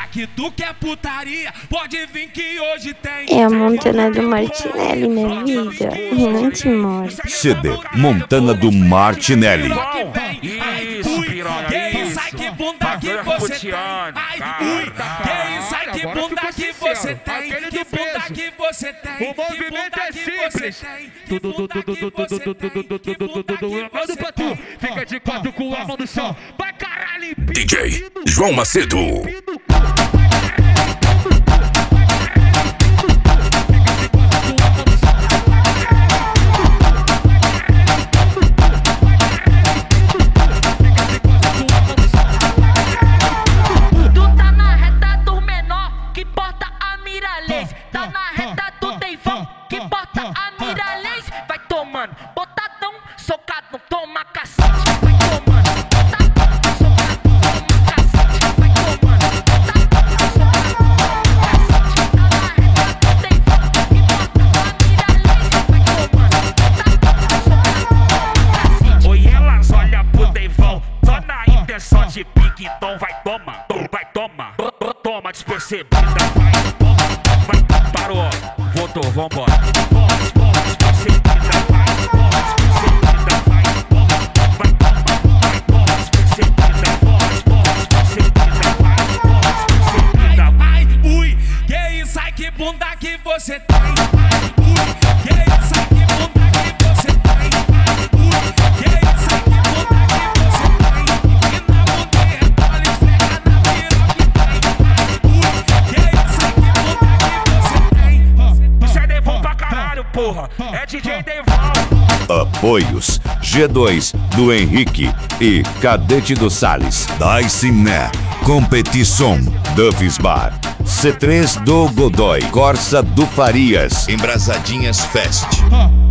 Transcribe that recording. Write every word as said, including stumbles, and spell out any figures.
que tu quer putaria, pode vir que hoje tem. É a Montana do Martinelli, minha vida. Não te mostro. C D Montana do Martinelli. Isso, piranha, sai que bunda que você tem. Ai, ui, que isso, ai que bunda que você tem. Que bunda que você tem. O movimento é simples. Tudo, tudo, tudo, tudo, tudo, tudo, tudo, tudo. Eu mando pra tu. Fica de quatro com a mão no chão. Vai caralho, D J João Macedo. Então vai tomar, vai tomar, toma despercebida, vai, vai, parou, voltou, vambora. Toma despercebida, vai, toma despercebida, vai, vai, vai, toma despercebida, toma despercebida, vai, toma despercebida. Ai, ui, que isso, ai que bunda que você tem. Ai, ui, que isso, ai que bunda que você tem. Ai, ui, que isso, ai que bunda que você tem. E na bunda rebola, esfrega na piroca que tem. Ai, ui, que isso, ai que bunda que você tem. Isso é Devon pra caralho, porra, é D J Devon. Apoios G dois do Henrique e Cadete do Salles. Daiciné Competição Duff's Bar. C três do Godoy. Corsa do Farias. Embrasadinhas Fest.